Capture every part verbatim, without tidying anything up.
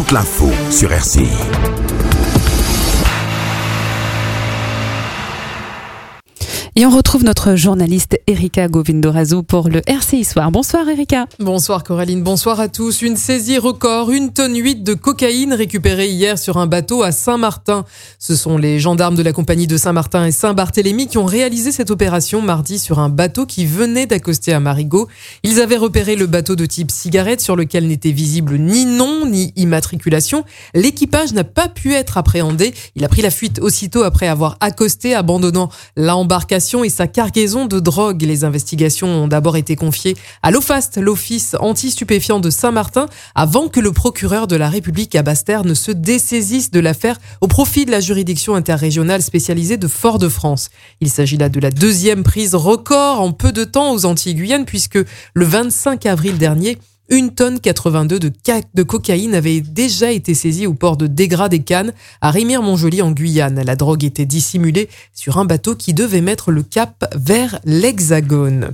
toute l'info sur R C I. Et on retrouve notre journaliste Erika Govindorazou pour le R C I Soir. Bonsoir Erika. Bonsoir Coraline, bonsoir à tous. Une saisie record, une tonne huit de cocaïne récupérée hier sur un bateau à Saint-Martin. Ce sont les gendarmes de la compagnie de Saint-Martin et Saint-Barthélemy qui ont réalisé cette opération mardi sur un bateau qui venait d'accoster à Marigot. Ils avaient repéré le bateau de type cigarette sur lequel n'était visible ni nom ni immatriculation. L'équipage n'a pas pu être appréhendé. Il a pris la fuite aussitôt après avoir accosté, abandonnant l'embarcation et sa cargaison de drogue. Les investigations ont d'abord été confiées à l'OFAST, l'Office anti-stupéfiant de Saint-Martin, avant que le procureur de la République à Basse-Terre ne se dessaisisse de l'affaire au profit de la juridiction interrégionale spécialisée de Fort-de-France. Il s'agit là de la deuxième prise record en peu de temps aux Antilles-Guyane, puisque le vingt-cinq avril dernier, une tonne quatre-vingt-deux de, ca- de cocaïne avait déjà été saisie au port de Dégras-des-Cannes, à Remire-Montjoly en Guyane. La drogue était dissimulée sur un bateau qui devait mettre le cap vers l'Hexagone.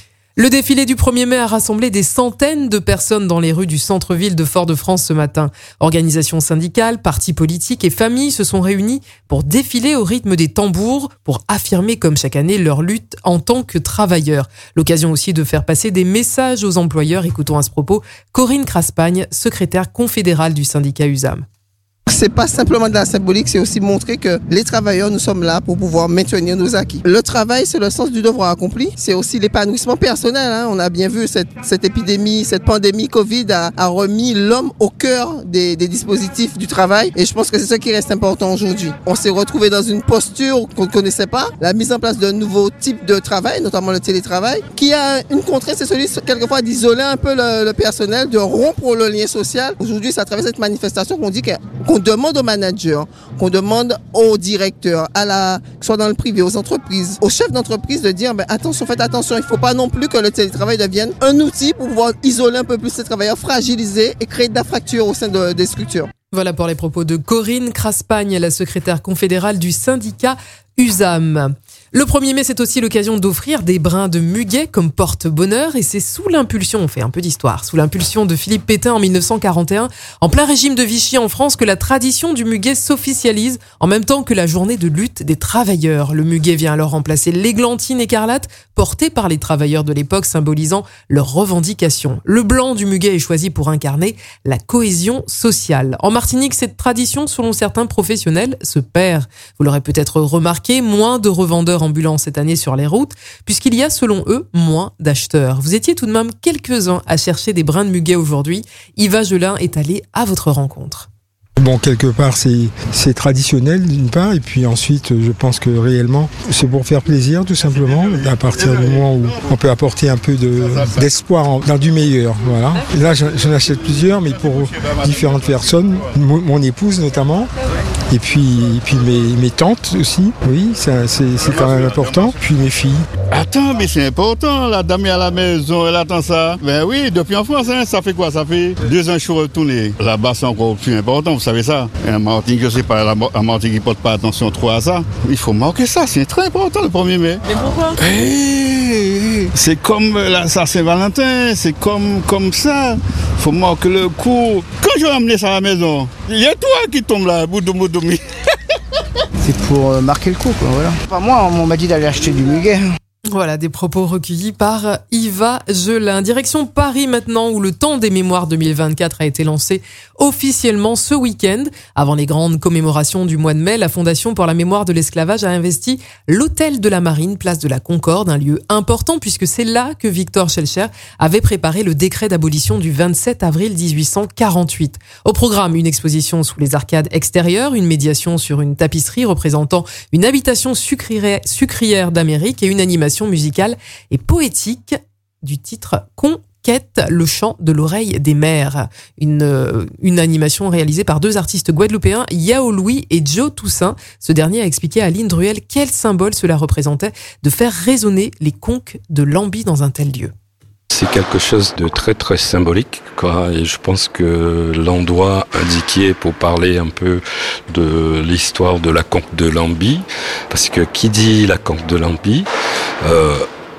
Le défilé du premier mai a rassemblé des centaines de personnes dans les rues du centre-ville de Fort-de-France ce matin. Organisations syndicales, partis politiques et familles se sont réunis pour défiler au rythme des tambours, pour affirmer comme chaque année leur lutte en tant que travailleurs. L'occasion aussi de faire passer des messages aux employeurs. Écoutons à ce propos Corinne Craspagne, secrétaire confédérale du syndicat U S A M. C'est pas simplement de la symbolique, c'est aussi montrer que les travailleurs, nous sommes là pour pouvoir maintenir nos acquis. Le travail, c'est le sens du devoir accompli. C'est aussi l'épanouissement personnel. Hein. On a bien vu cette, cette épidémie, cette pandémie Covid a, a remis l'homme au cœur des, des dispositifs du travail. Et je pense que c'est ça qui reste important aujourd'hui. On s'est retrouvé dans une posture qu'on ne connaissait pas. La mise en place d'un nouveau type de travail, notamment le télétravail, qui a une contrainte, c'est celui quelquefois d'isoler un peu le, le personnel, de rompre le lien social. Aujourd'hui, c'est à travers cette manifestation qu'on dit que, qu'on demande aux managers, qu'on demande aux directeurs, à la, que ce soit dans le privé, aux entreprises, aux chefs d'entreprise de dire, ben, attention, faites attention, il ne faut pas non plus que le télétravail devienne un outil pour pouvoir isoler un peu plus ces travailleurs, fragiliser et créer de la fracture au sein de, des structures. Voilà pour les propos de Corinne Craspagne, la secrétaire confédérale du syndicat U S A M. Le premier mai, c'est aussi l'occasion d'offrir des brins de muguet comme porte-bonheur, et c'est sous l'impulsion, on fait un peu d'histoire, sous l'impulsion de Philippe Pétain en dix-neuf cent quarante et un, en plein régime de Vichy en France, que la tradition du muguet s'officialise en même temps que la journée de lutte des travailleurs. Le muguet vient alors remplacer l'églantine écarlate portée par les travailleurs de l'époque, symbolisant leurs revendications. Le blanc du muguet est choisi pour incarner la cohésion sociale. En Martinique, cette tradition, selon certains professionnels, se perd. Vous l'aurez peut-être remarqué, moins de revendeurs ambulants cette année sur les routes, puisqu'il y a, selon eux, moins d'acheteurs. Vous étiez tout de même quelques-uns à chercher des brins de muguet aujourd'hui. Yves Gelin est allé à votre rencontre. Bon, quelque part, c'est, c'est traditionnel d'une part, et puis ensuite, je pense que réellement, c'est pour faire plaisir, tout simplement, à partir du moment où on peut apporter un peu de, d'espoir en, dans du meilleur, voilà. Et là, j'en, j'en achète plusieurs, mais pour différentes personnes, mon, mon épouse notamment, et puis, et puis mes, mes tantes aussi, oui, ça, c'est, c'est quand même important, puis mes filles. Attends, mais c'est important, la dame est à la maison, elle attend ça. Ben oui, depuis en France, hein, ça fait quoi? Ça fait deux ans que je suis retourné. Là-bas, c'est encore plus important, vous savez ça. Et en Martinique, je sais pas, la Martinique qui ne porte pas attention trop à ça. Il faut marquer ça, c'est très important le premier mai. Mais pourquoi? Hey, c'est comme la Saint-Valentin, c'est comme, comme ça. Il faut marquer le coup. Quand je vais amener ça à la maison, il y a toi qui tombe là, boudou boudou. C'est pour euh, marquer le coup, quoi, voilà. Enfin, moi, on m'a dit d'aller acheter du muguet. Voilà, des propos recueillis par Yves Gelin. Direction Paris maintenant, où le Temps des Mémoires deux mille vingt-quatre a été lancé officiellement ce week-end. Avant les grandes commémorations du mois de mai, la Fondation pour la mémoire de l'esclavage a investi l'Hôtel de la Marine, place de la Concorde, un lieu important puisque c'est là que Victor Schœlcher avait préparé le décret d'abolition du vingt-sept avril dix-huit cent quarante-huit. Au programme, une exposition sous les arcades extérieures, une médiation sur une tapisserie représentant une habitation sucrière, sucrière d'Amérique et une animation musicale et poétique du titre Conquête, le chant de l'oreille des mers. Une, une animation réalisée par deux artistes guadeloupéens, Yao Louis et Joe Toussaint. Ce dernier a expliqué à Aline Druel quel symbole cela représentait de faire résonner les conques de Lambie dans un tel lieu. C'est quelque chose de très très symbolique, quoi, et je pense que l'endroit indiqué pour parler un peu de l'histoire de la conque de Lambie, parce que qui dit la conque de Lambie, euh,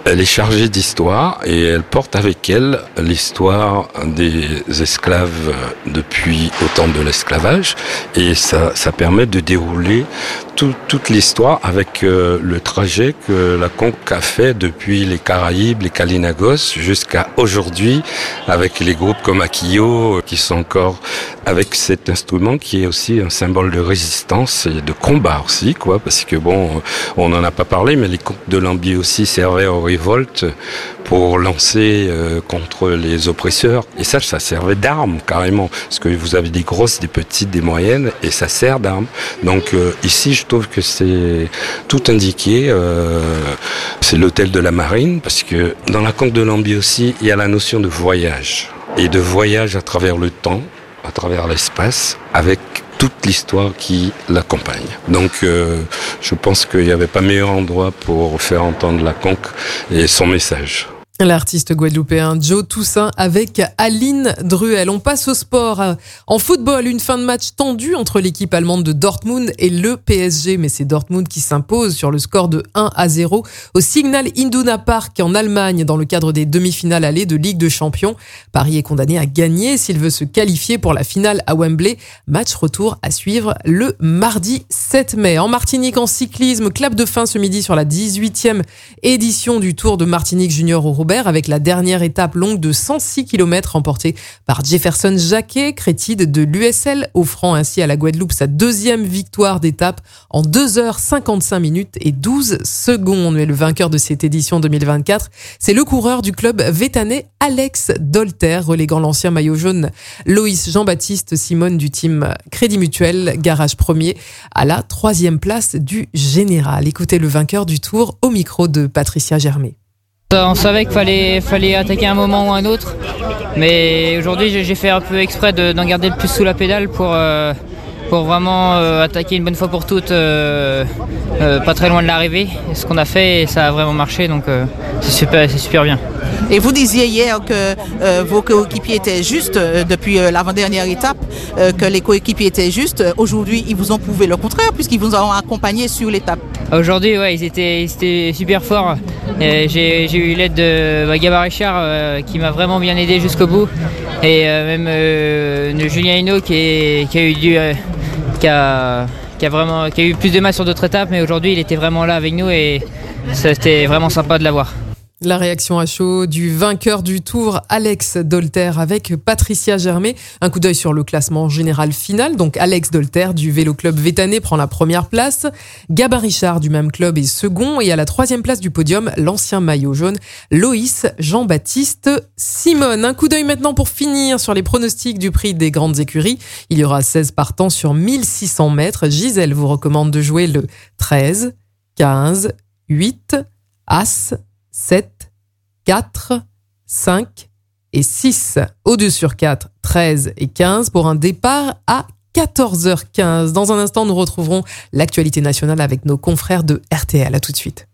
Elle est chargée d'histoire et elle porte avec elle l'histoire des esclaves depuis au temps de l'esclavage. Et ça, ça permet de dérouler tout, toute l'histoire avec euh, le trajet que la conque a fait depuis les Caraïbes, les Kalynagos, jusqu'à aujourd'hui, avec les groupes comme Akio, qui sont encore avec cet instrument qui est aussi un symbole de résistance et de combat aussi, quoi, parce que bon, on n'en a pas parlé, mais les conques de Lambi aussi servaient aux révoltes pour lancer euh, contre les oppresseurs. Et ça, ça servait d'armes, carrément, parce que vous avez des grosses, des petites, des moyennes, et ça sert d'armes. Donc euh, ici, je trouve que c'est tout indiqué. Euh, c'est l'hôtel de la marine, parce que dans la conque de Lambi aussi, il y a la notion de voyage, et de voyage à travers le temps, à travers l'espace, avec toute l'histoire qui l'accompagne. Donc euh, je pense qu'il n'y avait pas meilleur endroit pour faire entendre la conque et son message. L'artiste guadeloupéen Joe Toussaint avec Aline Druel. On passe au sport. En football, une fin de match tendue entre l'équipe allemande de Dortmund et le P S G. Mais c'est Dortmund qui s'impose sur le score de un à zéro au Signal Iduna Park en Allemagne dans le cadre des demi-finales allées de Ligue des Champions. Paris est condamné à gagner s'il veut se qualifier pour la finale à Wembley. Match retour à suivre le mardi sept mai. En Martinique, en cyclisme, clap de fin ce midi sur la dix-huitième édition du Tour de Martinique Junior au Robert, avec la dernière étape longue de cent six kilomètres remportée par Jefferson Jacquet, crétide de l'U S L, offrant ainsi à la Guadeloupe sa deuxième victoire d'étape en deux heures cinquante-cinq minutes et douze secondes. Mais le vainqueur de cette édition deux mille vingt-quatre, c'est le coureur du club vétanais Alex Dolter, reléguant l'ancien maillot jaune Loïs Jean-Baptiste Simone du team Crédit Mutuel, garage premier, à la troisième place du général. Écoutez le vainqueur du Tour au micro de Patricia Germay. On savait qu'il fallait, fallait attaquer un moment ou un autre, mais aujourd'hui j'ai fait un peu exprès de, d'en garder le plus sous la pédale pour, euh, pour vraiment euh, attaquer une bonne fois pour toutes, euh, euh, pas très loin de l'arrivée. Et ce qu'on a fait, ça a vraiment marché, donc euh, c'est super, c'est super bien. Et vous disiez hier que euh, vos coéquipiers étaient justes euh, depuis euh, l'avant-dernière étape, euh, que les coéquipiers étaient justes. Aujourd'hui, ils vous ont prouvé le contraire puisqu'ils vous ont accompagné sur l'étape. Aujourd'hui, ouais, ils étaient, ils étaient super forts. Et j'ai, j'ai eu l'aide de bah, Gabard Richard euh, qui m'a vraiment bien aidé jusqu'au bout. Et euh, même euh, de Julien Hinault qui, est, qui a eu du, euh, qui a, qui a vraiment, qui a eu plus de mal sur d'autres étapes, mais aujourd'hui il était vraiment là avec nous et c'était vraiment sympa de l'avoir. La réaction à chaud du vainqueur du Tour, Alex Dolter, avec Patricia Germay. Un coup d'œil sur le classement général final. Donc Alex Dolter du Vélo Club Vétanais prend la première place. Gabard Richard du même club est second. Et à la troisième place du podium, l'ancien maillot jaune, Loïs Jean-Baptiste Simone. Un coup d'œil maintenant pour finir sur les pronostics du prix des grandes écuries. Il y aura seize partants sur mille six cents mètres. Gisèle vous recommande de jouer le treize, quinze, huit, As, sept, quatre, cinq et six. Au deux sur quatre, treize et quinze pour un départ à quatorze heures quinze. Dans un instant, nous retrouverons l'actualité nationale avec nos confrères de R T L. À tout de suite.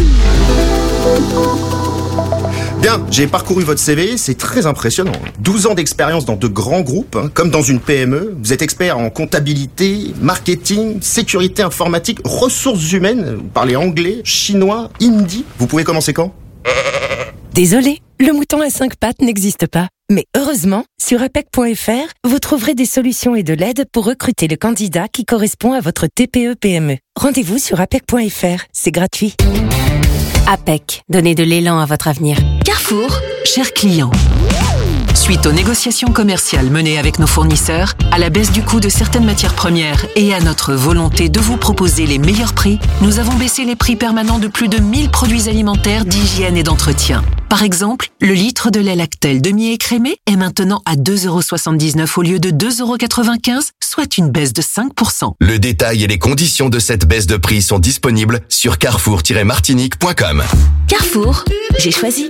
Bien, j'ai parcouru votre C V, c'est très impressionnant. douze ans d'expérience dans de grands groupes, hein, comme dans une P M E. Vous êtes expert en comptabilité, marketing, sécurité informatique, ressources humaines. Vous parlez anglais, chinois, hindi. Vous pouvez commencer quand ? Désolé, le mouton à cinq pattes n'existe pas. Mais heureusement, sur apec point f r, vous trouverez des solutions et de l'aide pour recruter le candidat qui correspond à votre T P E P M E. Rendez-vous sur apec point f r, c'est gratuit. APEC, donnez de l'élan à votre avenir. Carrefour, chers clients. Suite aux négociations commerciales menées avec nos fournisseurs, à la baisse du coût de certaines matières premières et à notre volonté de vous proposer les meilleurs prix, nous avons baissé les prix permanents de plus de mille produits alimentaires d'hygiène et d'entretien. Par exemple, le litre de lait Lactel demi-écrémé est maintenant à deux euros soixante-dix-neuf au lieu de deux euros quatre-vingt-quinze, soit une baisse de cinq pour cent. Le détail et les conditions de cette baisse de prix sont disponibles sur carrefour tiret martinique point com. Carrefour, j'ai choisi.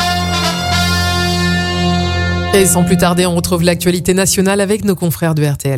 Et sans plus tarder, on retrouve l'actualité nationale avec nos confrères de R T L.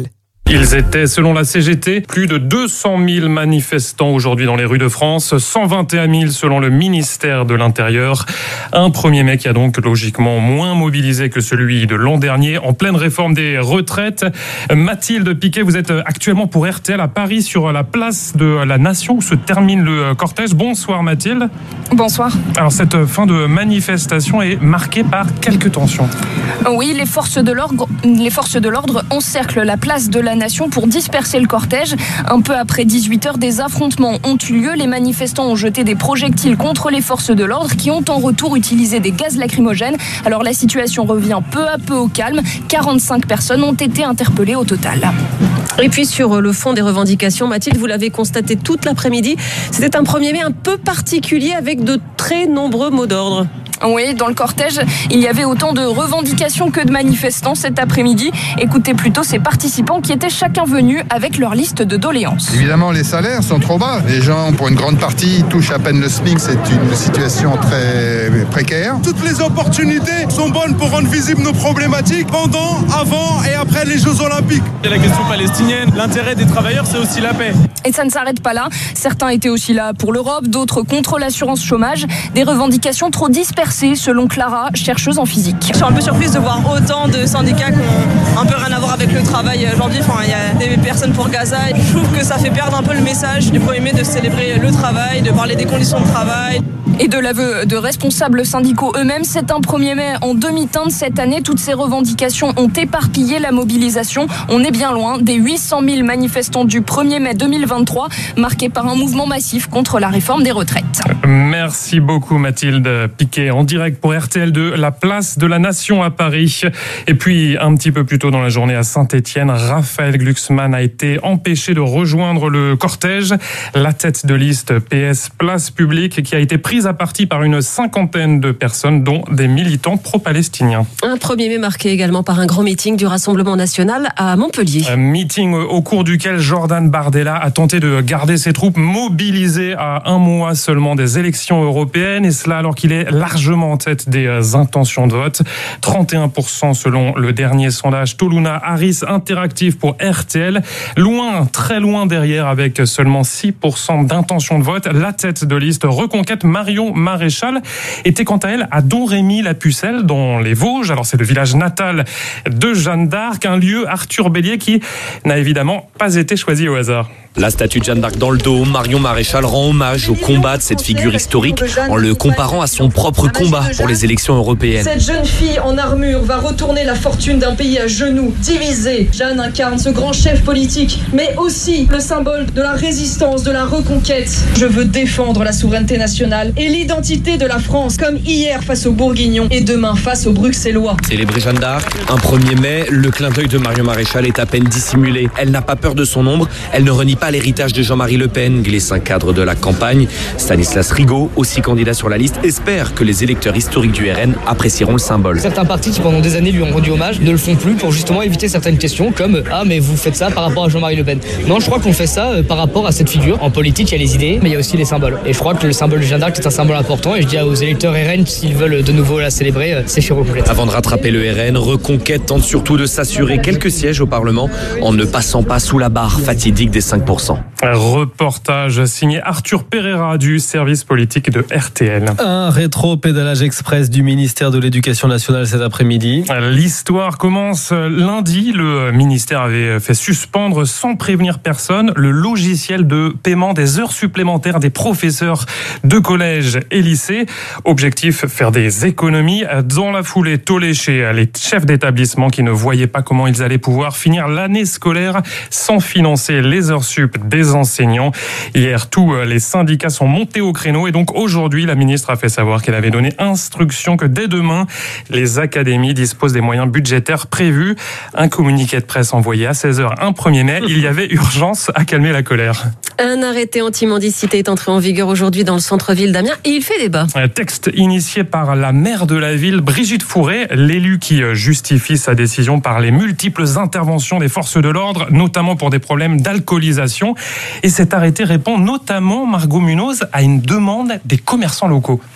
Ils étaient, selon la C G T, plus de deux cent mille manifestants aujourd'hui dans les rues de France, cent vingt et un mille selon le ministère de l'Intérieur. Un premier mai qui a donc logiquement moins mobilisé que celui de l'an dernier en pleine réforme des retraites. Mathilde Piquet, vous êtes actuellement pour R T L à Paris sur la place de la Nation où se termine le cortège. Bonsoir Mathilde. Bonsoir. Alors cette fin de manifestation est marquée par quelques tensions. Oui, les forces de l'ordre, les forces de l'ordre encerclent la place de la Nation pour disperser le cortège. Un peu après dix-huit heures, des affrontements ont eu lieu. Les manifestants ont jeté des projectiles contre les forces de l'ordre qui ont en retour utilisé des gaz lacrymogènes. Alors la situation revient peu à peu au calme. quarante-cinq personnes ont été interpellées au total. Et puis sur le fond des revendications, Mathilde, vous l'avez constaté toute l'après-midi, c'était un premier mai un peu particulier avec de très nombreux mots d'ordre. Oui, dans le cortège, il y avait autant de revendications que de manifestants cet après-midi. Écoutez plutôt ces participants qui étaient chacun venus avec leur liste de doléances. Évidemment, les salaires sont trop bas. Les gens, pour une grande partie, touchent à peine le SMIC. C'est une situation très précaire. Toutes les opportunités sont bonnes pour rendre visibles nos problématiques pendant, avant et après les Jeux Olympiques. Il y a la question palestinienne. L'intérêt des travailleurs, c'est aussi la paix. Et ça ne s'arrête pas là. Certains étaient aussi là pour l'Europe, d'autres contre l'assurance chômage. Des revendications trop dispersées, selon Clara, chercheuse en physique. Je suis un peu surprise de voir autant de syndicats qui ont un peu rien à voir avec le travail aujourd'hui. Enfin, il y a des personnes pour Gaza. Je trouve que ça fait perdre un peu le message du premier mai de célébrer le travail, de parler des conditions de travail. Et de l'aveu de responsables syndicaux eux-mêmes, c'est un premier mai en demi-teinte cette année. Toutes ces revendications ont éparpillé la mobilisation. On est bien loin des huit cent mille manifestants du premier mai deux mille vingt-trois, marqués par un mouvement massif contre la réforme des retraites. Merci beaucoup Mathilde Piquet, en direct pour R T L de la place de la Nation à Paris. Et puis un petit peu plus tôt dans la journée à Saint-Étienne, Raphaël Glucksmann a été empêché de rejoindre le cortège. La tête de liste P S Place Publique qui a été prise à partie par une cinquantaine de personnes, dont des militants pro-palestiniens. Un premier mai marqué également par un grand meeting du Rassemblement national à Montpellier. Un meeting au cours duquel Jordan Bardella a tenté de garder ses troupes mobilisées à un mois seulement des élections européennes, et cela alors qu'il est largement en tête des intentions de vote. trente et un pour cent selon le dernier sondage Toluna Harris Interactive pour R T L. Loin, très loin derrière, avec seulement six pour cent d'intentions de vote. La tête de liste Reconquête, Marion Maréchal, était quant à elle à Domrémy-la-Pucelle, dans les Vosges. Alors c'est le village natal de Jeanne d'Arc, un lieu, Arthur Bélier, qui n'a évidemment pas été choisi au hasard. La statue de Jeanne d'Arc dans le dos, Marion Maréchal rend hommage au combat de cette figure historique en le comparant à son propre combat pour les élections européennes. Cette jeune fille en armure va retourner la fortune d'un pays à genoux, divisé. Jeanne incarne ce grand chef politique, mais aussi le symbole de la résistance, de la reconquête. Je veux défendre la souveraineté nationale et l'identité de la France, comme hier face aux Bourguignons et demain face aux Bruxellois. Célébrer Jeanne d'Arc, un premier mai, le clin d'œil de Marion Maréchal est à peine dissimulé. Elle n'a pas peur de son ombre, elle ne renie pas l'héritage de Jean-Marie Le Pen, glisse un cadre de la campagne. Stanislas Rigaud, aussi candidat sur la liste, espère que les électeurs historiques du R N apprécieront le symbole. Certains partis qui pendant des années lui ont rendu hommage ne le font plus pour justement éviter certaines questions comme « Ah mais vous faites ça par rapport à Jean-Marie Le Pen ». Non, je crois qu'on fait ça par rapport à cette figure. En politique, il y a les idées, mais il y a aussi les symboles. Et je crois que le symbole de Jeanne d'Arc est un symbole important, et je dis aux électeurs R N, s'ils veulent de nouveau la célébrer, c'est chez Reconquête. Avant de rattraper le R N, Reconquête tente surtout de s'assurer quelques sièges au Parlement en ne passant pas sous la barre fatidique des cinq pour cent. Un reportage signé Arthur Pereira du service politique de R T L. Un rétro-pédalage express du ministère de l'Éducation nationale cet après-midi. L'histoire commence lundi. Le ministère avait fait suspendre sans prévenir personne le logiciel de paiement des heures supplémentaires des professeurs de collège et lycée. Objectif, faire des économies. Dans la foulée, tollé chez les chefs d'établissement qui ne voyaient pas comment ils allaient pouvoir finir l'année scolaire sans financer les heures sup des enseignants. Hier, tous les syndicats sont montés au créneau et donc aujourd'hui, la ministre a fait savoir qu'elle avait donné instruction que dès demain, les académies disposent des moyens budgétaires prévus. Un communiqué de presse envoyé à seize heures un premier mai, il y avait urgence à calmer la colère. Un arrêté anti-mendicité est entré en vigueur aujourd'hui dans le centre-ville d'Amiens et il fait débat. Un texte initié par la maire de la ville, Brigitte Fourré, l'élu qui justifie sa décision par les multiples interventions des forces de l'ordre, notamment pour des problèmes d'alcoolisation. Et cet arrêté répond notamment, Margot Munoz, à une demande des commerçants locaux.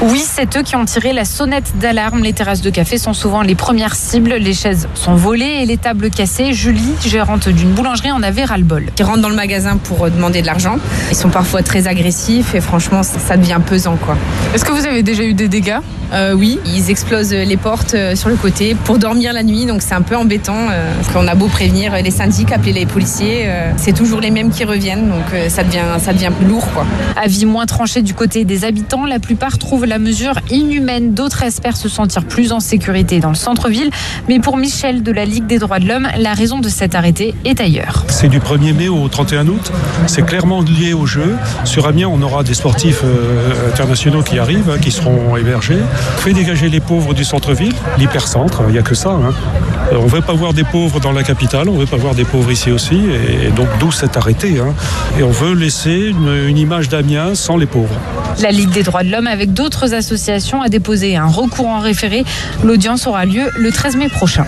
Oui, c'est eux qui ont tiré la sonnette d'alarme. Les terrasses de café sont souvent les premières cibles. Les chaises sont volées et les tables cassées. Julie, gérante d'une boulangerie, en avait ras-le-bol. Ils rentrent dans le magasin pour demander de l'argent. Ils sont parfois très agressifs et franchement, ça devient pesant, quoi. Est-ce que vous avez déjà eu des dégâts ? euh, Oui, ils explosent les portes sur le côté pour dormir la nuit, donc c'est un peu embêtant. Euh, parce qu'on a beau prévenir les syndics, appeler les policiers, euh, c'est toujours les mêmes qui reviennent, donc euh, ça devient, ça devient lourd, quoi. Avis moins tranché du côté des habitants, la plupart trouvent la mesure inhumaine. D'autres espèrent se sentir plus en sécurité dans le centre-ville. Mais pour Michel de la Ligue des droits de l'homme, la raison de cet arrêté est ailleurs. C'est du premier mai au trente et un août. C'est clairement lié au jeu. Sur Amiens, on aura des sportifs euh, internationaux qui arrivent, hein, qui seront hébergés. On fait dégager les pauvres du centre-ville, l'hypercentre, il n'y a que ça. Hein. On ne veut pas voir des pauvres dans la capitale, on ne veut pas voir des pauvres ici aussi. Et donc d'où cet arrêté. Hein. Et on veut laisser une, une image d'Amiens sans les pauvres. La Ligue des droits de l'homme, avec d'autres associations, a déposé un recours en référé. L'audience aura lieu le treize mai prochain.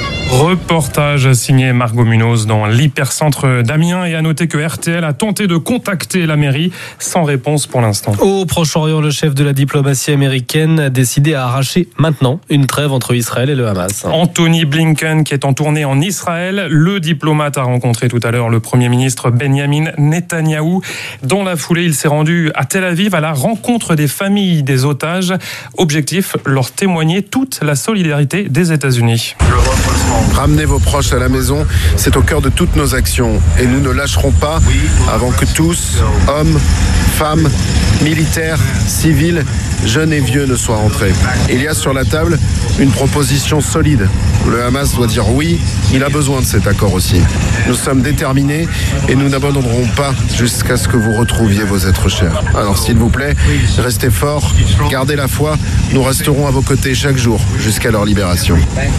Reportage signé Margot Munoz dans l'hypercentre d'Amiens, et à noter que R T L a tenté de contacter la mairie sans réponse pour l'instant. Au Proche-Orient, le chef de la diplomatie américaine a décidé à arracher maintenant une trêve entre Israël et le Hamas. Anthony Blinken, qui est en tournée en Israël, le diplomate a rencontré tout à l'heure le Premier ministre Benjamin Netanyahou. Dans la foulée, il s'est rendu à Tel Aviv à la rencontre des familles des otages. Objectif, leur témoigner toute la solidarité des États-Unis. Ramenez vos proches à la maison, c'est au cœur de toutes nos actions. Et nous ne lâcherons pas avant que tous, hommes, femmes, militaires, civils, jeunes et vieux ne soient rentrés. Il y a sur la table une proposition solide. Le Hamas doit dire oui, il a besoin de cet accord aussi. Nous sommes déterminés et nous n'abandonnerons pas jusqu'à ce que vous retrouviez vos êtres chers. Alors s'il vous plaît, restez forts, gardez la foi, nous resterons à vos côtés chaque jour jusqu'à leur libération.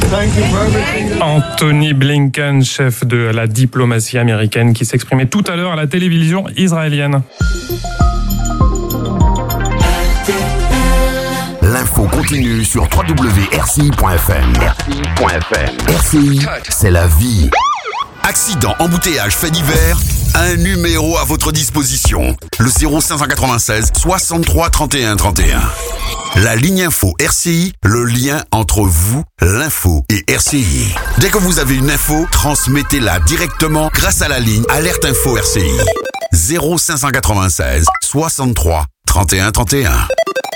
Anthony Blinken, chef de la diplomatie américaine, qui s'exprimait tout à l'heure à la télévision israélienne. L'info continue sur w w w point r c i point f m. r c i point f m. R C I, c'est la vie. Accident, embouteillage, fait divers, un numéro à votre disposition. Le zéro cinq cent quatre-vingt-seize soixante-trois trente et un trente et un. La ligne info R C I, le lien entre vous, l'info et R C I. Dès que vous avez une info, transmettez-la directement grâce à la ligne Alerte Info R C I. zéro cinq cent quatre-vingt-seize soixante-trois trente et un trente et un.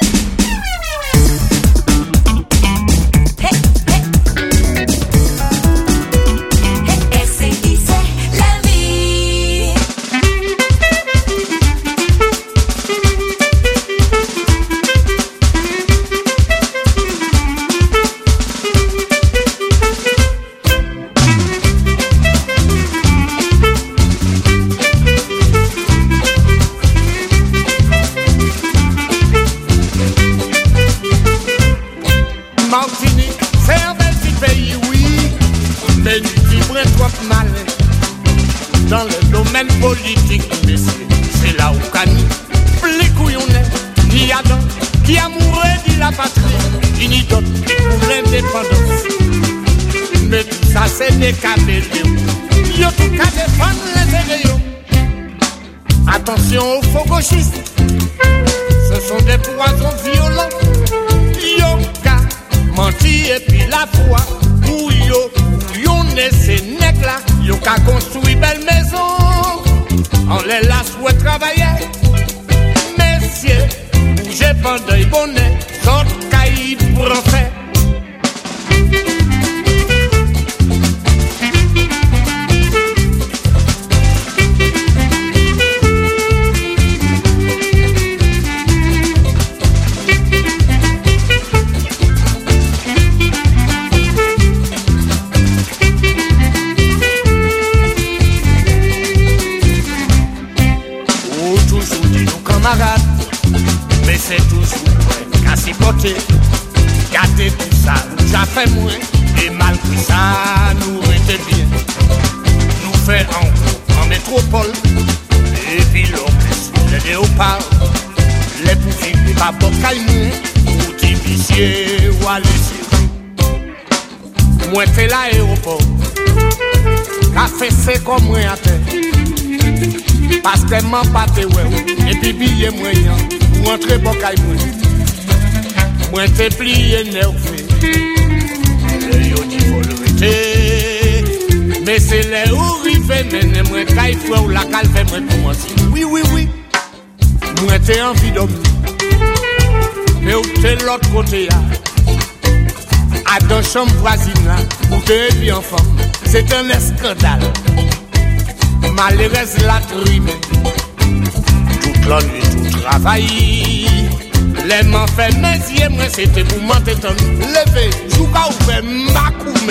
Dans le domaine politique, mais c'est là où Kani, plus couillon est, ni Adam, qui amoureux de la patrie, ni d'autres qui pour l'indépendance. Mais tout ça c'est des caméléons, yo tout qu'à défendre les idéaux. Attention aux faux gauchistes, ce sont des poisons violents. Yo qu'à mentir et puis la foi, ou yo, yo n'est ces nègres là. Yo ka construit belle maison, on les laisse où travailler. Messieurs, bougez pendant bonnet, sorte caïd pour en faire. Mais c'est toujours cassé côté. Gardez tout ça, ça fait moins. Et malgré ça, nous était bien. Nous fait en gros, en métropole. Les villes, les léopards. Les bouffes, pas pour calmer. Ou difficiles, ou à laisser. Moi, fait l'aéroport. Café, c'est comme moi à terre. Parce que m'en pâté ouais et puis billet moyen ou entrer bocaille moi moi t'es plié énervé. Et yo dit faut le rester. Mais c'est là où rive, mais moi caille frère ou la calve, moi commencer. Oui, oui, oui. Moi t'es envie d'homme. Mais où t'es l'autre côté, à dans chambre voisine, où t'es bien enfant. C'est un scandale. Malheureuse la trime. Toute la nuit, tout travail. Les mains fait mes yeux, moi c'était pour m'entendre. Levez, jouka ou fait m'akoumé.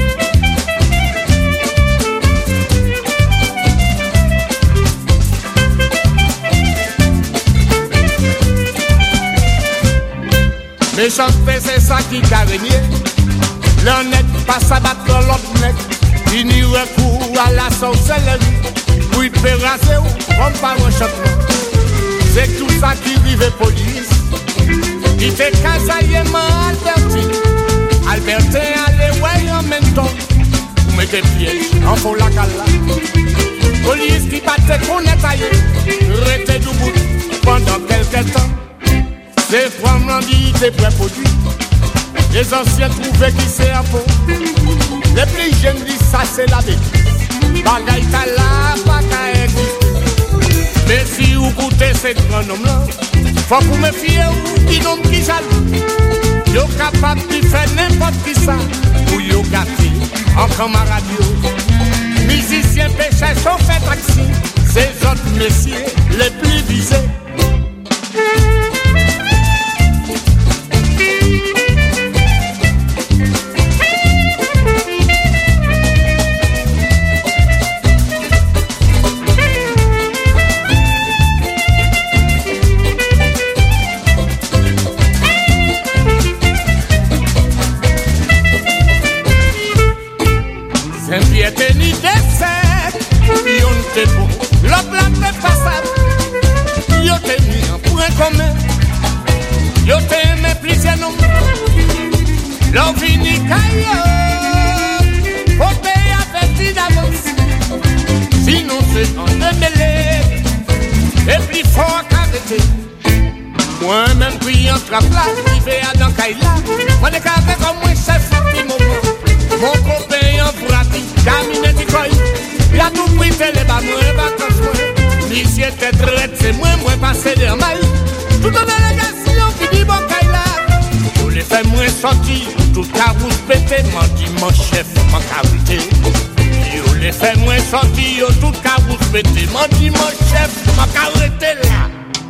Mais j'en fais c'est ça qui t'a régné. L'un net passe à battre l'autre net. Il n'y recourt à la sorcellerie. Oui, peut raser ou comme par un château. C'est tout ça qui vive police. Il t'est casaillement Alberti. Albertin allez ouais en même temps. Vous mettez pieds en fond la cala. Police qui battait qu'on est taillé. Restez debout pendant quelques temps. C'est vraiment dit c'est prêt produit. Les anciens trouvaient qui c'est un pot. Les plus jeunes disent ça c'est la bêtise. Bagaille ta la, pas qu'à exister. Mais si vous goûtez ce grand homme-là, faut que vous me fiez ou qui nomme qui jaloux. Yo capable de faire n'importe qui ça. Ou yo gâté en camarade yo. Musiciens, pêcheurs, chauffeurs, taxi. Ces autres messieurs les plus visés. Saint-Pierre ni dessert, puis on te bon, le plat de façade. Yo t'ai mis un point commun, yo t'ai aimé plusieurs noms. L'envini caillot, faut payer avec dit d'avance. Sinon c'est en démêlé, et puis faut arrêter. Moi-même puis en trappe là, il fait à dans Kaila. Moi des carrés comme moi chef petit moment. Mon copain en pratique, camine du coin. Y'a tout pris les bas, moi, vacances, moi. L'ici était traite, c'est moi, moi, passé des mailles. Tout en délégation, qui dit bon Kaila. Tous les faits, moi, sortis, tout carousse pété, m'en dit mon chef, mon carité. Tous les faits, moi, sortis, tout carousse pété, m'en dit mon chef, mon carité là.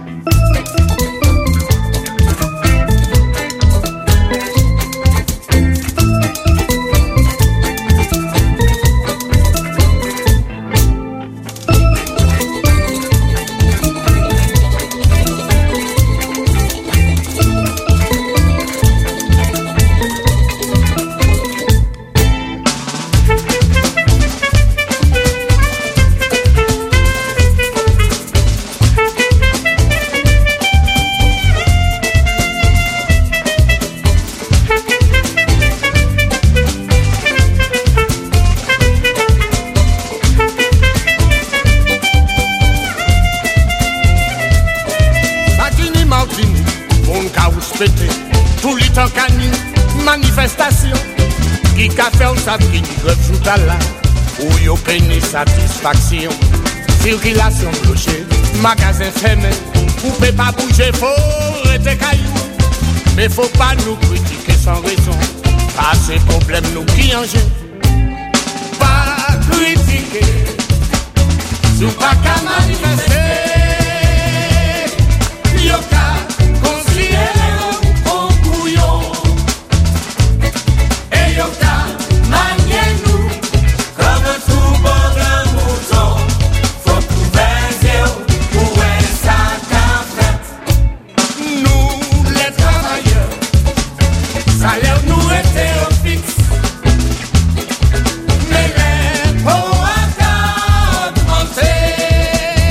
Tout le temps cani, manifestation. Qui qu'a fait un sac qui grève joue à la. Où yo peine satisfaction. Circulation clocher, magasin fermé. Vous pouvez pas bouger, faut rester caillou. Mais faut pas nous critiquer sans raison. Pas ces problèmes nous qui en gênent. Pas critiquer, sous pas qu'à manifester. Yo qu'à considérer. Mais les poètes augmentés.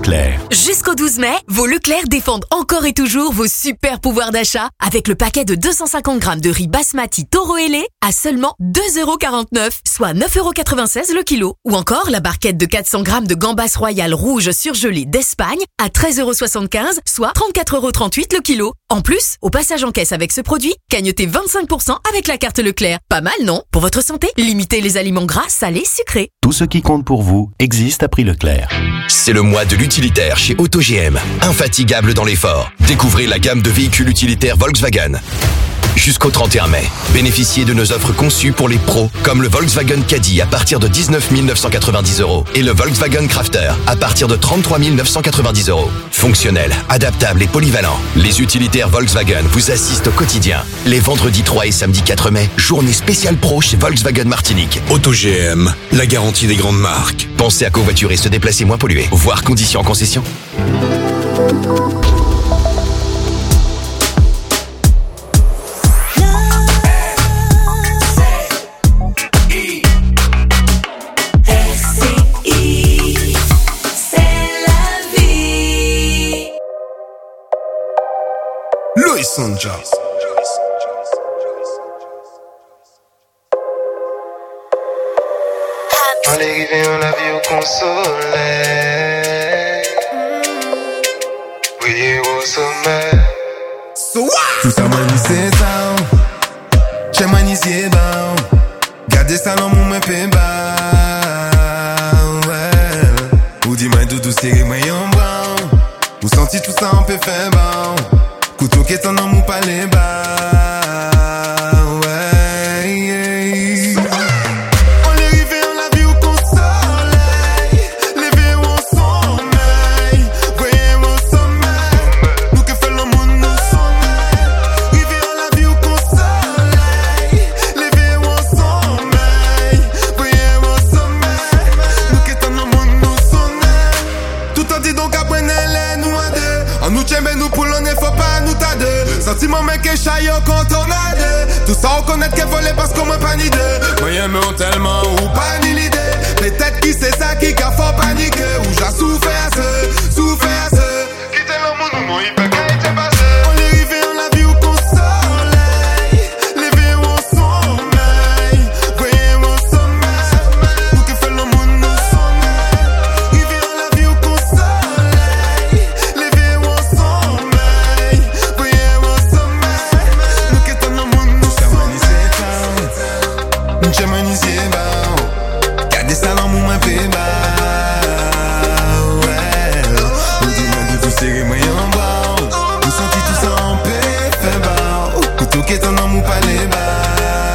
Leclerc. Jusqu'au douze mai, vos Leclerc défendent encore et toujours vos super pouvoirs d'achat avec le paquet de deux cent cinquante grammes de riz basmati taureau ailé à seulement deux euros quarante-neuf, soit neuf euros quatre-vingt-seize le kilo. Ou encore la barquette de quatre cents grammes de gambas royales rouges surgelées d'Espagne à treize euros soixante-quinze, soit trente-quatre euros trente-huit le kilo. En plus, au passage en caisse avec ce produit, gagnez vingt-cinq pour cent avec la carte Leclerc. Pas mal, non? Pour votre santé, limitez les aliments gras, salés, sucrés. Tout ce qui compte pour vous existe à prix Leclerc. C'est le mois de l'utilitaire chez AutoGM. Infatigable dans l'effort. Découvrez la gamme de véhicules utilitaires Volkswagen. Jusqu'au trente et un mai, bénéficiez de nos offres conçues pour les pros, comme le Volkswagen Caddy à partir de dix-neuf mille neuf cent quatre-vingt-dix euros et le Volkswagen Crafter à partir de trente-trois mille neuf cent quatre-vingt-dix euros. Fonctionnel, adaptable et polyvalent, les utilitaires Volkswagen vous assistent au quotidien. Les vendredis trois et samedi quatre mai, journée spéciale pro chez Volkswagen Martinique. AutoGM, la garantie des grandes marques. Pensez à covoiturer et se déplacer moins pollué. Voir conditions en concession. Sonja. On est arrivé, on l'a vu au consoleil. Briller au sommet. Tout ça m'a dit c'est ça. J'ai m'a dit c'est bon. Gardez ça dans mon mépé bas. Ou dis-moi doudou serré moi en bras. Ou senti tout ça on peut faire bon. Couteau qui est en amour pas les bas. Ouais, yeah. On est arrivé, on l'a vu au consoleil. Levé au sommeil. Voyez mon sommeil. Nous que fait le monde nous sommeil. Arrivé, on l'a vu au consoleil. Levé au sommeil. Voyez mon sommeil. Nous que t'en le monde nous sommeil. Tout en dit donc après les nous à deux. En nous tient nous pour l'on est faut pas. Sentiment mec et chaillot quand on a deux. Tout ça on connaît qu'elle volait parce qu'on m'a pas ni deux. Moyen mais on tellement ou pas ni l'idée. Peut-être qui c'est ça qui qu'a faut paniquer. Ou j'ai souffert à ce, souffert à ce. Quitter le monde ou non il peut qu'à être passé. On est arrivé on l'a vu au consoleil. Levé au sommeil. Voyez mon sommeil. Nous que fait le monde nous sommeil. Arrivé on l'a vu au consoleil. Levé au sommeil. J'aime c'est bon. Gardez ça dans mon main fait bas. Ouais. Vous dites-moi de tout serrer moi en bas. Vous sentez tout ça en paix fait bas. Couteau qui est en amour pas les bas.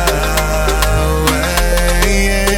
Ouais.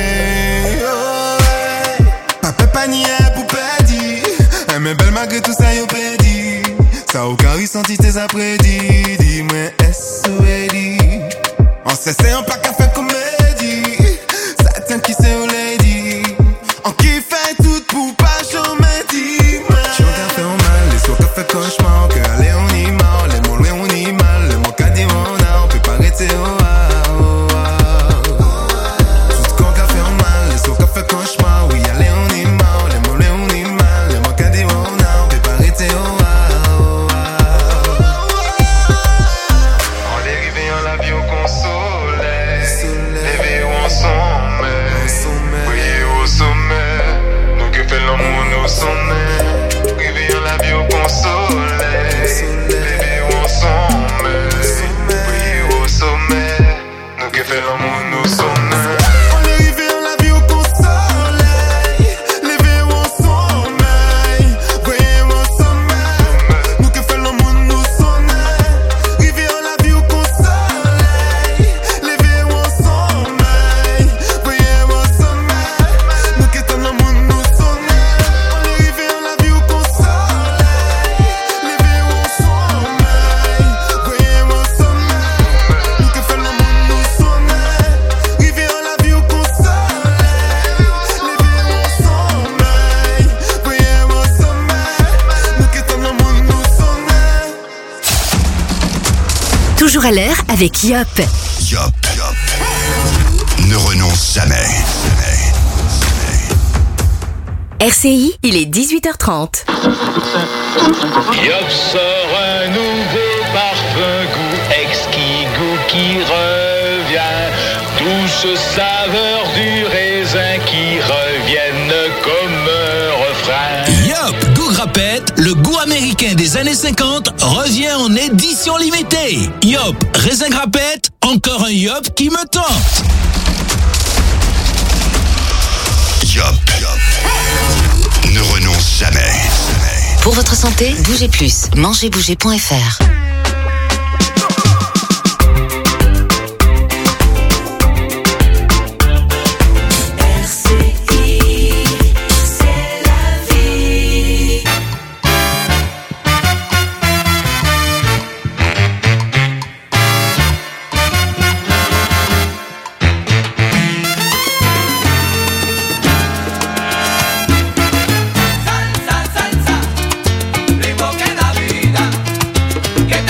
Ouais. Papa panier pour perdre. Mais belle malgré tout ça yo prédit. Ça au carré senti tes après-dit. Dis-moi est-ce ready. On sait c'est un pas qu'à faire comme qui c'est au lady. On qui fait tout pour pas jamais dire. Chien qu'a fait au mal, les soirs qu'a fait cauchemar. Que aller on y mal, les mots loin on y mal. Les mots qu'a dit on a, on peut pas arrêter au wow. Tout con qu'a fait au mal, les soirs qu'a fait cauchemar. Oui, aller on y mal, les mots loin on y mal. Les mots qu'a dit on a, on peut pas arrêter au wow. On est arrivé, on l'a vu au consoleil. Levé où on s'en nous que fait l'amour nous sommet. Réveillons la vie au consoleil. Bébé où on sommet. Briller au sommet. Nous que fait l'amour nous sommet. On est arrivé on la vie au consoleil. Levé où on sommeil. Briller au sommet. Nous que fait l'amour nous sommet. Réveillons la vie au consoleil. Levé où on sommeil. Briller au sommet. Nous que t'en l'amour nous sommet. On est arrivé on la vie au consoleil. Levé où on sommeil. Briller au sommet. Nous que fait l'amour nous sommet. Arrivé on la vie au consoleil. Levé où on sommeil. Briller au sommet. Nous que t'en l'amour nous sommet. Toujours à l'heure avec Yop. Yop, Yop. Ne renonce jamais. R C I, il est dix-huit heures trente. Yop sort un nouveau parfum goût exquis, goût qui revient. Douce saveur du raisin qui reviennent comme un refrain. Yop, goût grappette, le goût américain des années cinquante revient en édition limitée. Yop, raisin grappette, encore un Yop qui me tente. Yop, ne renonce jamais. Pour votre santé, bougez plus. mangez bouger point f r. Que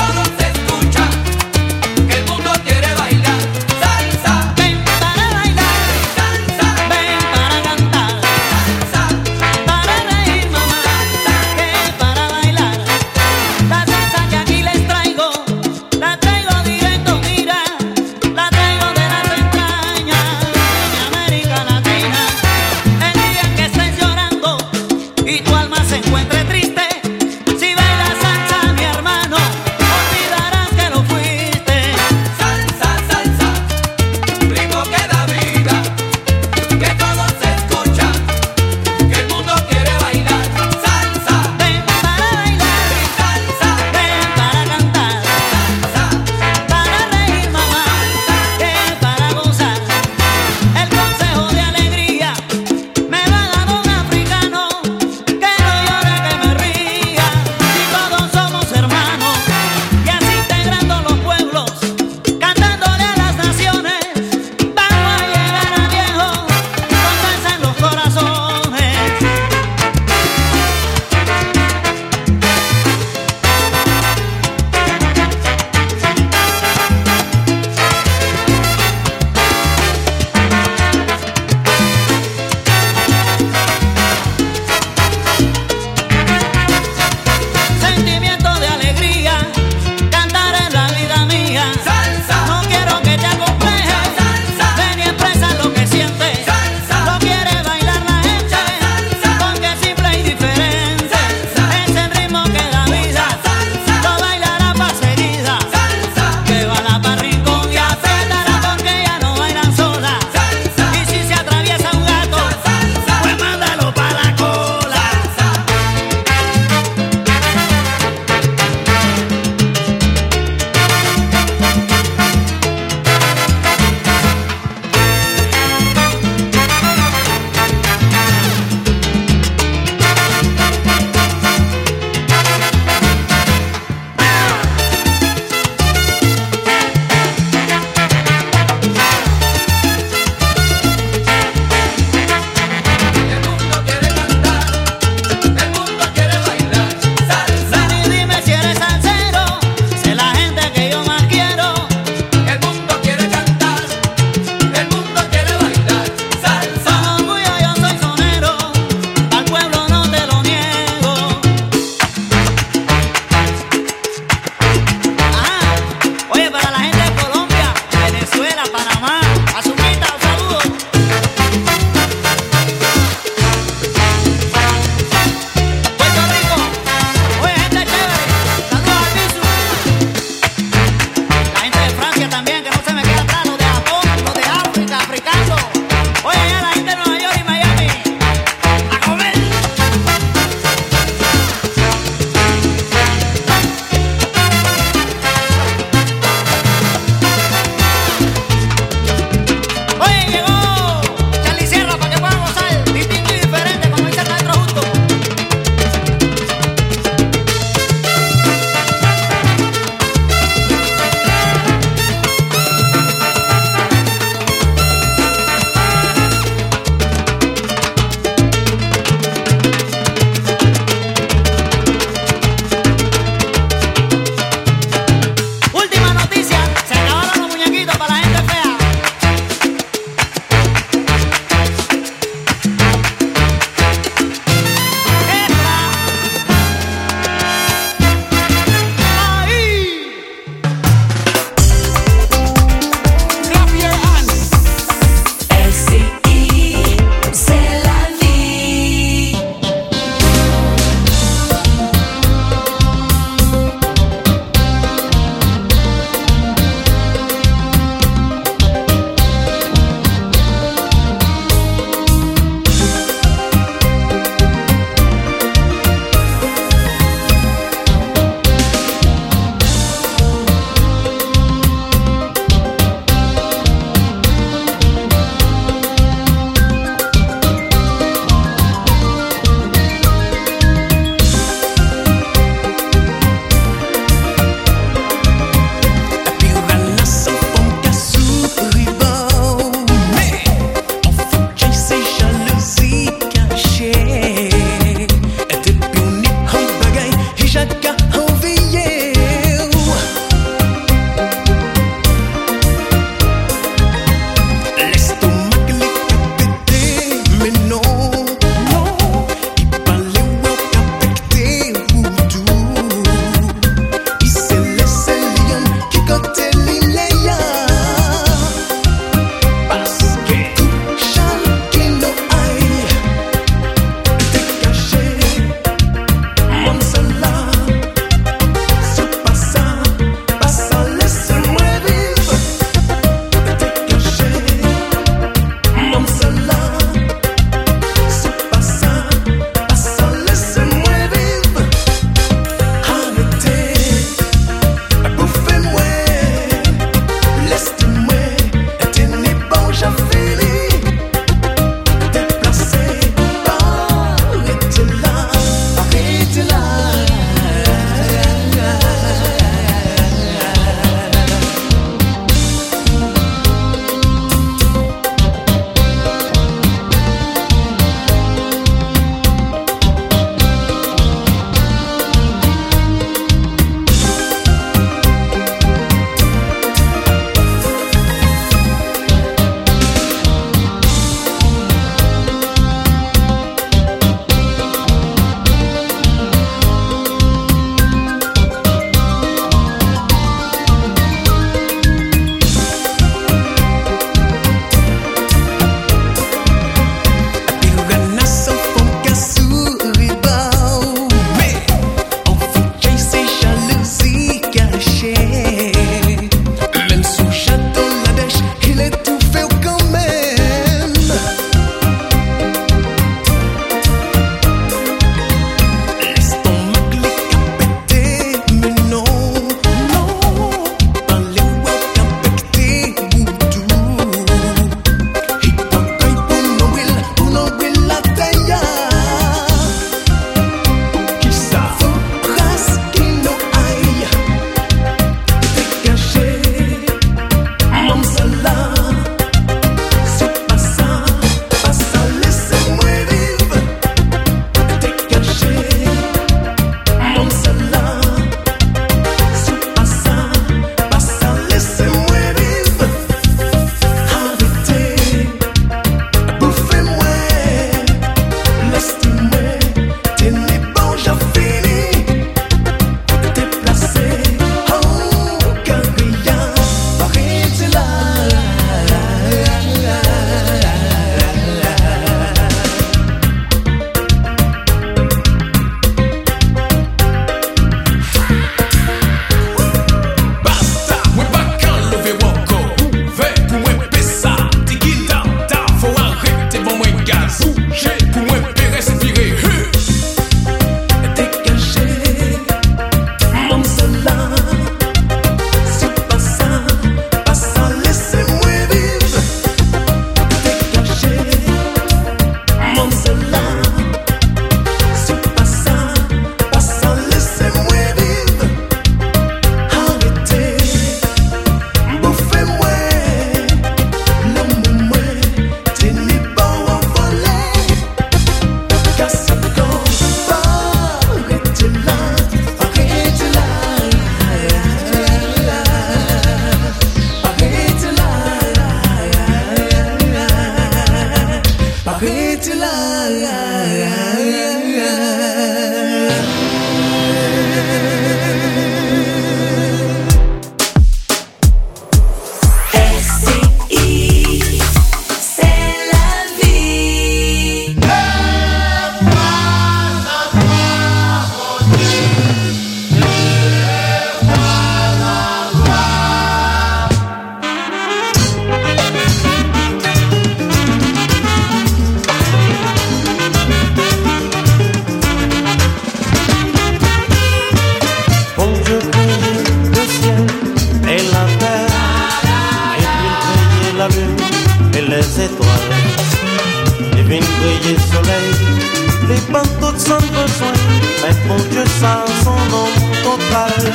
et les étoiles. Et viennent briller le soleil, les pantoutes sans besoin, mais bon Dieu ça son nom total.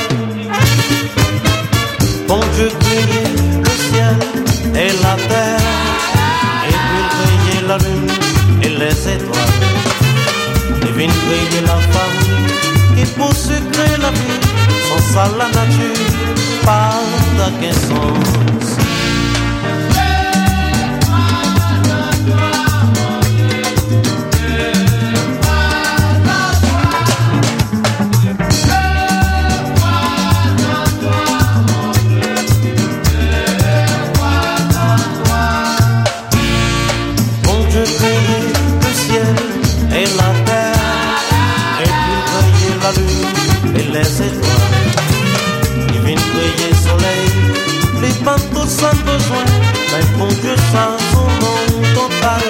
Bon Dieu briller le ciel et la terre, et puis briller la lune et les étoiles. Et viennent briller la femme qui pour sucrer la vie, sans ça la nature parle d'aucun sens. Les étoiles, ils viennent briller le soleil, les pantoutes sans besoin, mais bon Dieu sans son nom total.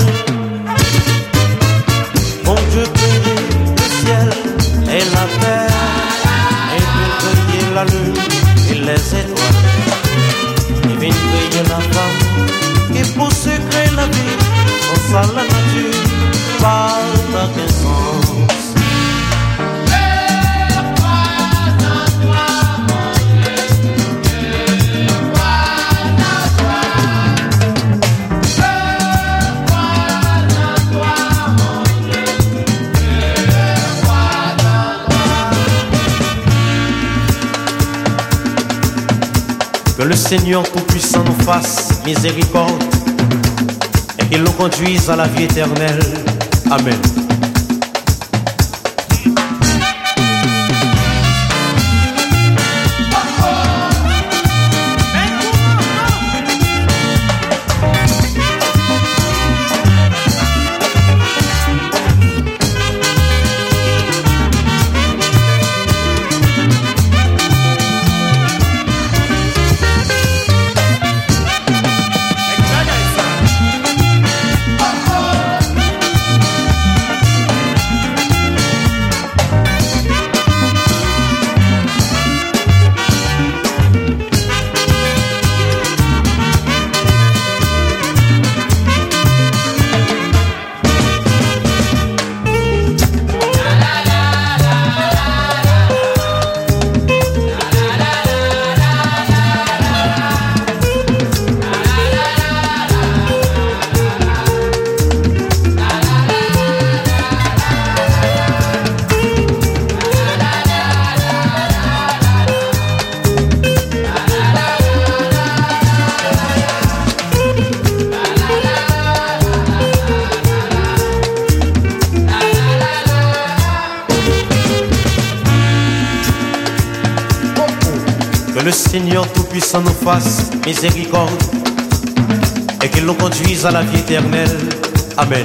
Bon Dieu briller le ciel et la terre, et puis briller la lune et les étoiles. Ils viennent briller la femme qui pour sucrer la vie, sans ça la nature parle d'aucun sens. Que le Seigneur Tout-Puissant nous fasse miséricorde et qu'il nous conduise à la vie éternelle. Amen. Le Seigneur Tout-Puissant nous fasse miséricorde et qu'il nous conduise à la vie éternelle. Amen.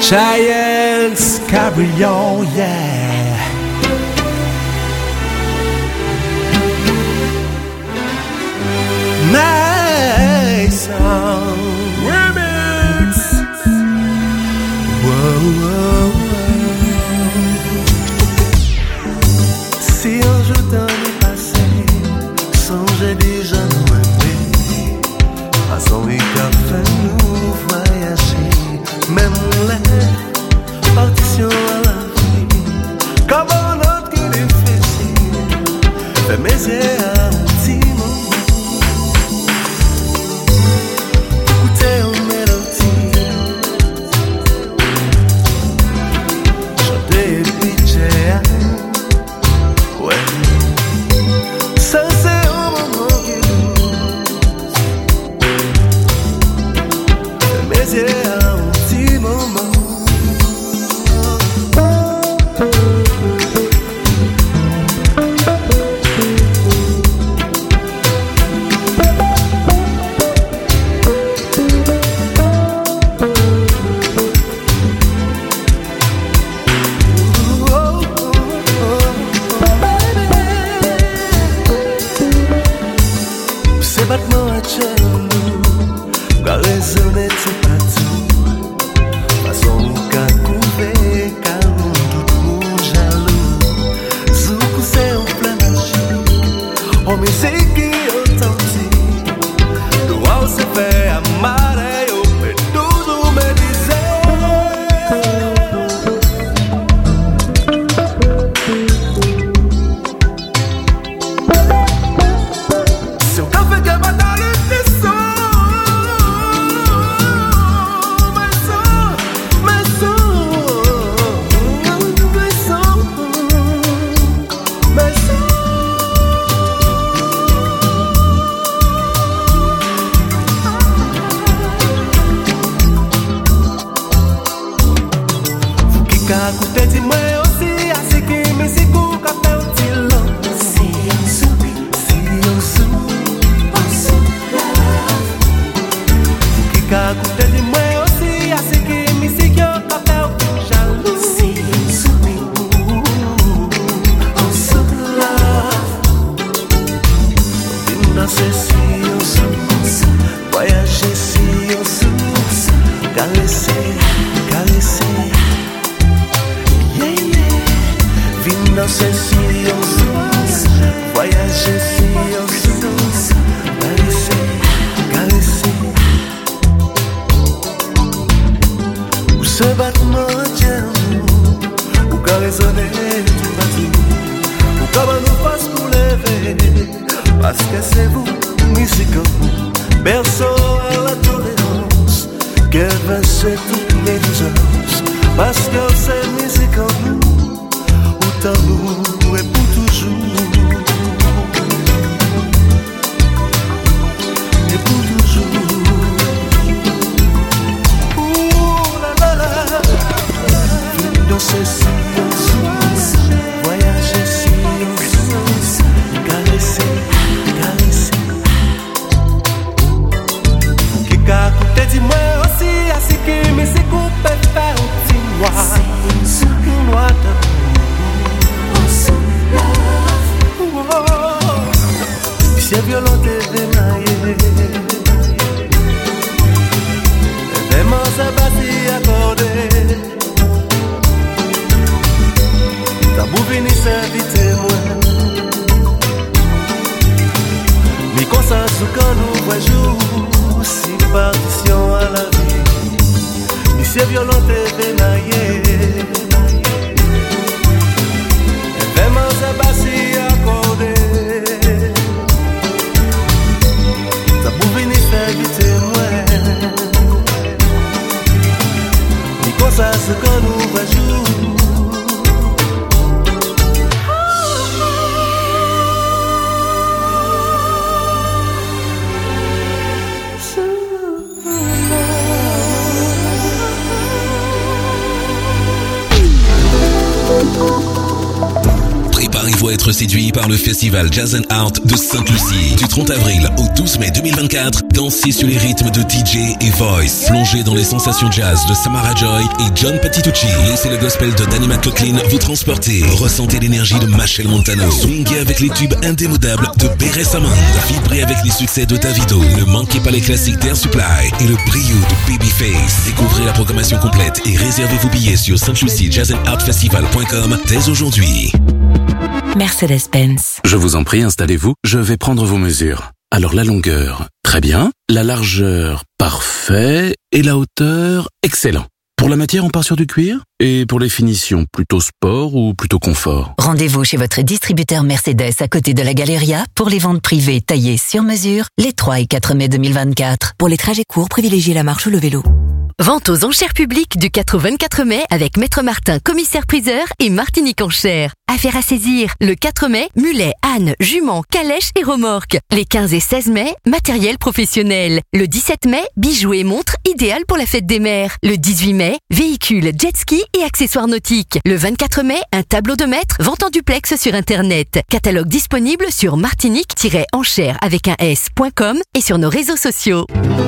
Giants Cabrion, yeah. Mason Remix. Whoa, whoa, whoa. Si un jour t'en est passé, songez déjà nous aimer. Façon oui qu'a fait nous voyager. Même les partitions à la vie. Comme un autre qui est difficile. Fais mes yeux à un petit moment. être séduit par le festival Jazz and Art de Sainte-Lucie. Du trente avril au douze mai deux mille vingt-quatre, dansez sur les rythmes de D J et Voice. Plongez dans les sensations jazz de Samara Joy et John Patitucci. Laissez le gospel de Danny McLaughlin vous transporter. Ressentez l'énergie de Machel Montano. Swingez avec les tubes indémodables de Beres Hammond. Vibrez avec les succès de Davido. Ne manquez pas les classiques d'Air Supply et le brio de Babyface. Découvrez la programmation complète et réservez vos billets sur sainte lucie jazz and art festival point com dès aujourd'hui. Mercedes-Benz. Je vous en prie, installez-vous. Je vais prendre vos mesures. Alors la longueur, très bien. La largeur, parfait. Et la hauteur, excellent. Pour la matière, on part sur du cuir. Et pour les finitions, plutôt sport ou plutôt confort? Rendez-vous chez votre distributeur Mercedes à côté de la Galeria pour les ventes privées taillées sur mesure les trois et quatre mai deux mille vingt-quatre. Pour les trajets courts, privilégiez la marche ou le vélo. Vente aux enchères publiques du quatre au vingt-quatre mai avec Maître Martin, commissaire-priseur et Martinique Enchères. Affaire à saisir. Le quatre mai, mulets, ânes, juments, calèches et remorques. Les quinze et seize mai, matériel professionnel. Le dix-sept mai, bijoux et montres idéal pour la fête des mères. Le dix-huit mai, véhicules, jet ski et accessoires nautiques. Le vingt-quatre mai, un tableau de maître, vente en duplex sur Internet. Catalogue disponible sur martinique-enchères avec un S point com et sur nos réseaux sociaux.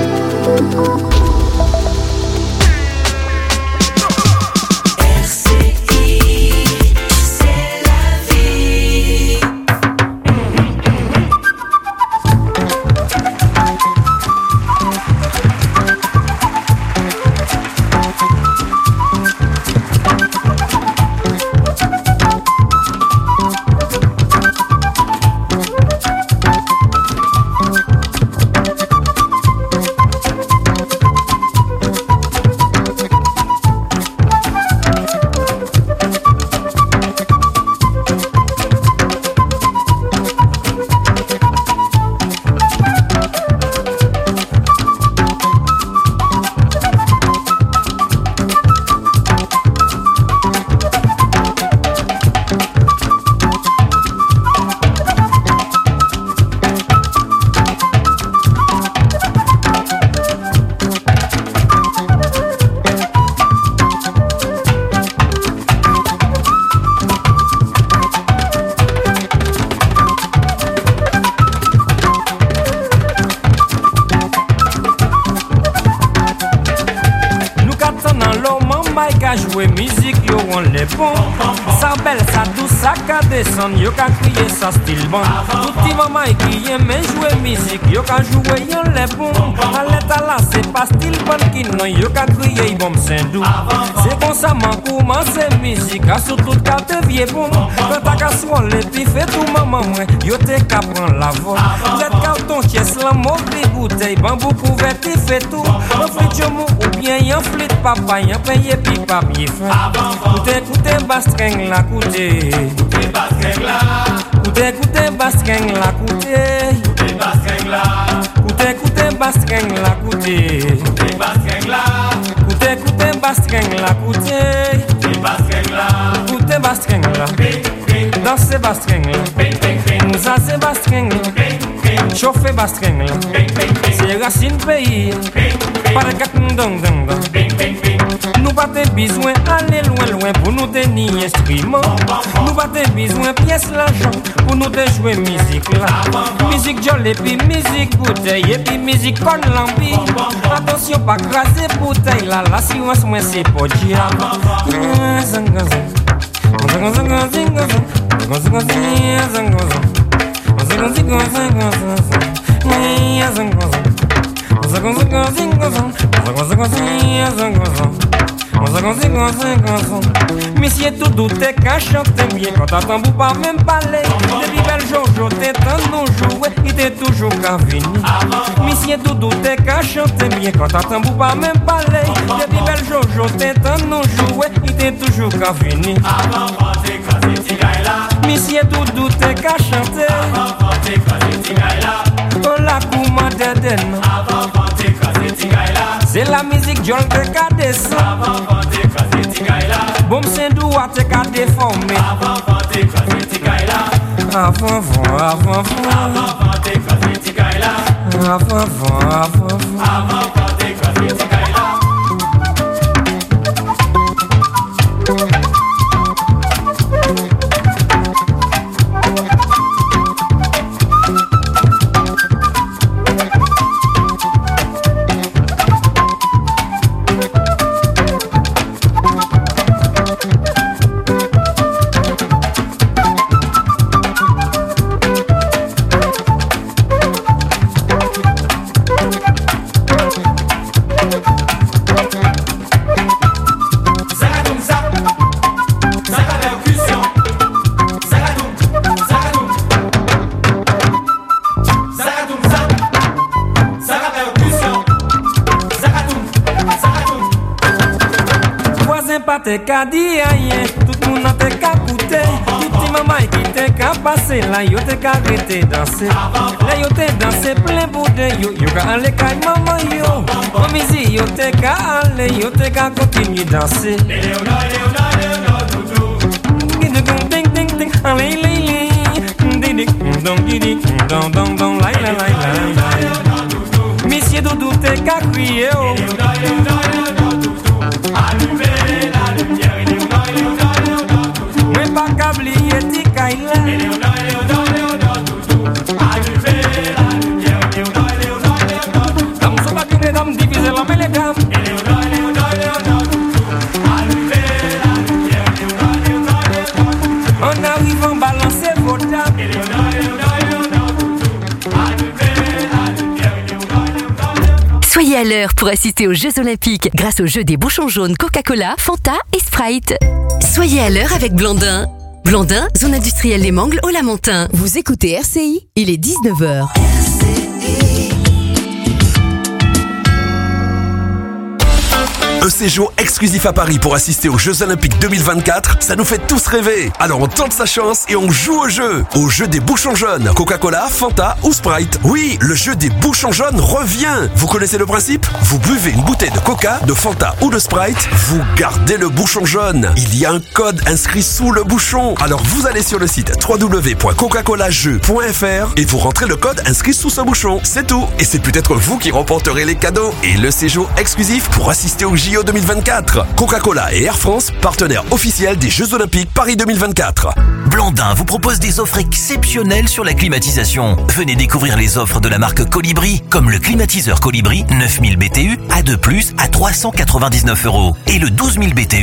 Jouer musique, yo on les bon. Ça belle, ça douce, ça ka descend, yo ka crier ça style bon. Tout petit maman qui aime jouer musique, yo ka jouer yo les bon. À l'état là, c'est pas style bon qui non, yo ka crier bon Saint-Dou. C'est comme ça man commence musique, à sur toute carte vieux bon. Quand t'as qu'à soin les pis fait tout maman moi, yo te ka prend la voix. Cette carton chess la mauvais bouteille, bambou couverti fait tout. Un flit mou ou bien un flit papa, un payé pipa. Écoutez, écoutez, bastring la coûté. Écoutez, bastring la. Écoutez, écoutez, bastring la coûté. Écoutez, bastring la. Écoutez, écoutez, bastring la coûté. Écoutez, bastring la. Écoutez, écoutez, bastring la coûté. Écoutez, bastring la. Écoutez, bastring la. Dansez bastring la. Nous assez bastring la. Chauffez bastring la. C'est racine pays. Pas de gâteau dong dong dong. Nous pas besoin d'aller loin loin pour nous tenir instrument. Nous pas besoin pièce l'argent pour nous de jouer musique là. Musique jolie puis musique bouteille et puis musique con lambi. Attention pas craser bouteille là, la science moi c'est pas dire. Monsieur tout doute qu'à chanter bien quand t'entends vous pas même parler. Depuis belle Jojo t'étends nous jouer, il était toujours qu'à venir. Monsieur tout doute qu'à chanter bien quand t'entends vous pas même parler. Depuis belle Jojo t'étends nous jouer, il était toujours qu'à venir. Monsieur tout doute qu'à chanter. Oh la couma d'Eden. C'est la musique John te ka descend. Bon Saint-Dou a te ka déformé. Avant vente crasé tikaila. Avant vent, avant vent. Avant vente crasé tikaila. Avant vent, avant vent. Avant vente crasé tikaila. voisin pas te ka di rien, tout le monde te ka coûté, tout petit maman qui te ka passé là, yo te ka arrêté danser. Là yo te danser plein boudin, yo yo ka aller kay maman yo. Au musique yo te ka aller, yo te ka continuer danser. Ding ding ding, allez allez ding ding dong ding dong dong dong la la la la. Monsieur Doudou te ka crier oh. Allumez la lumière, il est là, il est là, il est là. Mais pas qu'oublier ti kaila. Il est là, il est là, il est là. Allumez la lumière, il est là, il est là, il est là. Dame soba que les dames divisent la mêlée gamme. Il est là, il est là, il est là. Allumez la lumière, il est là, il est là, il est là. On arrive en balancer vos dames. Il est là, il est là, il est là. Soyez à l'heure pour assister aux Jeux Olympiques grâce au jeu des bouchons jaunes Coca-Cola, Fanta et Sprite. Soyez à l'heure avec Blandin. Blandin, zone industrielle Les Mangles au Lamentin. Vous écoutez R C I, il est dix-neuf heures. Un séjour exclusif à Paris pour assister aux Jeux Olympiques deux mille vingt-quatre, ça nous fait tous rêver. Alors on tente sa chance et on joue au jeu. Au jeu des bouchons jaunes, Coca-Cola, Fanta ou Sprite. Oui, le jeu des bouchons jaunes revient. Vous connaissez le principe? Vous buvez une bouteille de Coca, de Fanta ou de Sprite, vous gardez le bouchon jaune. Il y a un code inscrit sous le bouchon. Alors vous allez sur le site w w w point coca cola jeux point f r et vous rentrez le code inscrit sous ce bouchon. C'est tout. Et c'est peut-être vous qui remporterez les cadeaux et le séjour exclusif pour assister au J O deux mille vingt-quatre. Coca-Cola et Air France, partenaires officiels des Jeux Olympiques Paris deux mille vingt-quatre. Blandin vous propose des offres exceptionnelles sur la climatisation. Venez découvrir les offres de la marque Colibri, comme le climatiseur Colibri neuf mille B T U A deux plus à trois cent quatre-vingt-dix-neuf euros et le douze mille B T U